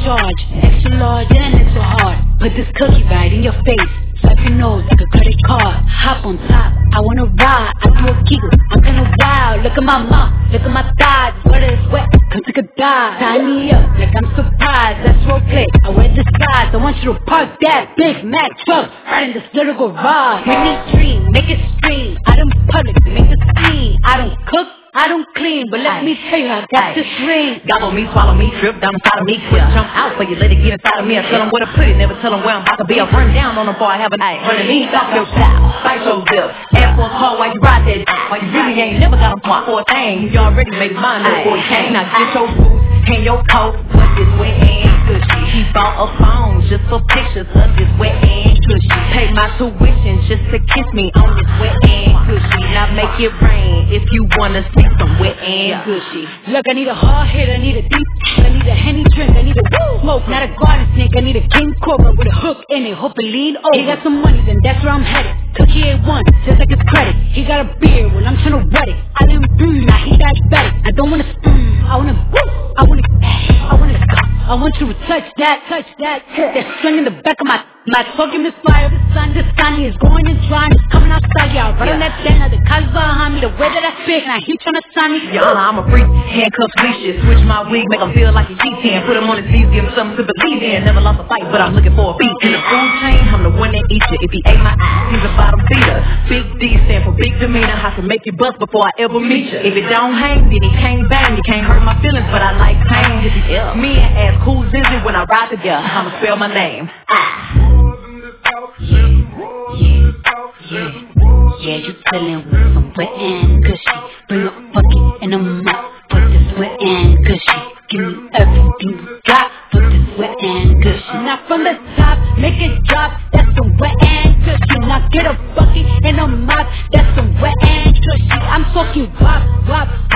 charge, extra large and extra hard. Put this cookie right in your face. Swipe your nose like a credit card. Hop on top, I wanna ride. I do a giggle, I'm kinda wild. Look at my mouth, look at my thighs. Water is wet, come take a dive. Tie me up like I'm surprised. That's roleplay, I wear disguise. I want you to park that Big Mac truck right in this little garage. Make me dream, make it stream. Out in public, make it scene. I don't cook, I don't clean, but let me tell you how I got this ring. Gobble me, swallow me, drip down inside of me. Quick jump out for you, let it get inside of me. I tell them where to put it, never tell them where I'm about to be. I run down on them before I have a night. Running knees off your style, bite your lip. Air Force hard while you ride that. While you really ain't never got a smart for a thing. You already made mine up before you came. Now get your boots, hang your coat, what this wet and cushy. He bought a phone just for pictures of this wet and cushy. Pay my tuition just to kiss me on this wet and cushy. Now make it rain if you wanna see some wet and cushy. Look, I need a hard hit, I need a deep, I need a Henny drink, I need a woo smoke, not a garden snake, I need a king cobra with a hook in it, hope it lean over. He got some money, then that's where I'm headed. Cookie A1, just like his credit. He got a beard, well I'm tryna wet it. I didn't now he diabetic. I don't wanna I wanna I want you to touch that. That string in the back of my talk is fire. The sun is going and drying. It's coming outside, y'all. Right on that stand. The cars behind me, the way that I speak. Now he tryna sign me. Y'all, I'm a freak. Handcuffs, leashes. Switch my wig, make him feel like a G10. Put him on his knees, give him something to believe in. Never lost a fight, but I'm looking for a beat. In the food chain, I'm the one that eats it. If he ate my ass, he's a bottom feeder. Big D stand for big demeanor. I can make you bust before I ever meet you. If it don't hang, then he can't bang. You can't hurt my feelings, but I like pain. If he me and ask who's is it when I ride together, I'ma spell my name. Yeah, you chillin' with some wet and cushy. Bring a bucket and a mop. Put this wet and cushy. Give me everything you got. Put this wet and cushy. Now from the top, make it drop. That's some wet and cushy. Now get a bucket and a mop. That's some wet and cushy. I'm talking wop, wop.